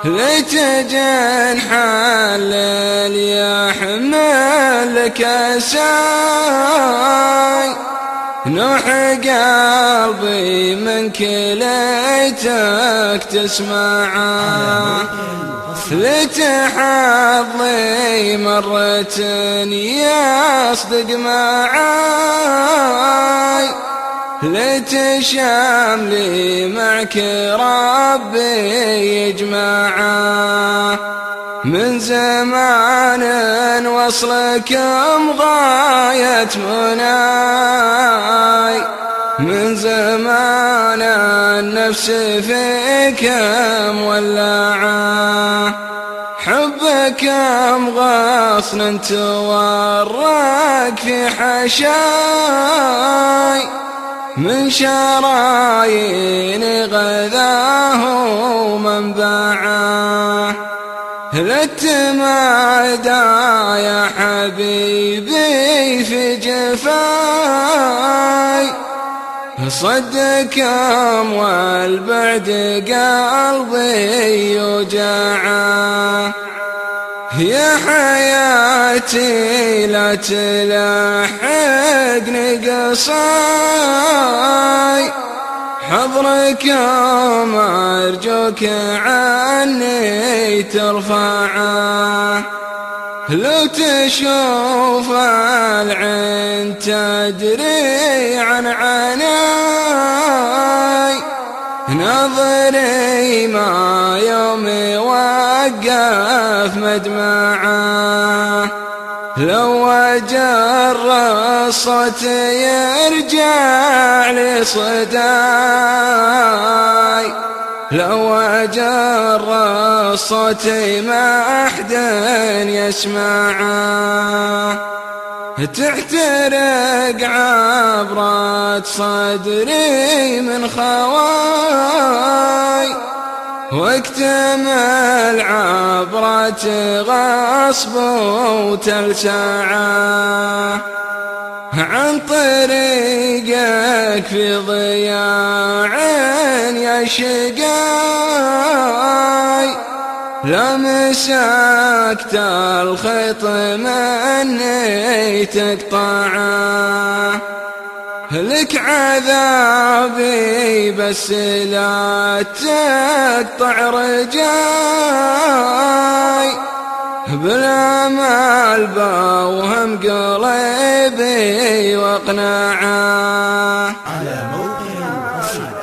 لتجن حلل يحملك ساي نوح قلبي منك ليتك تسمعه لتحظي مرة يصدق معاي لتشاملي معك ربي يجمعه من زمان وصلكم غاية مناي من زمان النفس فيكم ولعه حبكم غصن تورق في حشاي من شرايين غذاه منبعه للتمادى يا حبيبي في جفاي صدكم والبعد قلبي يوجعه يا حياتي لا تلحقني قصاي حضركم أرجوك عني ترفعه لو تشوف العين تدري عن عناي نظري ما يوم وقف مدمعه لو أجر الصوت يرجع لي صداي لو أجر الصوت ما أحد يسمعه تحترق عبرة صدري من خواي واكتمل عبرة غصب وتلسعه عن طريقك في ضياع يا شقاي لا مسكت الخيط مني تقطعه لك عذابي بس لا تقطع رجاي بالامل بوهم قلبي واقنعه على موقع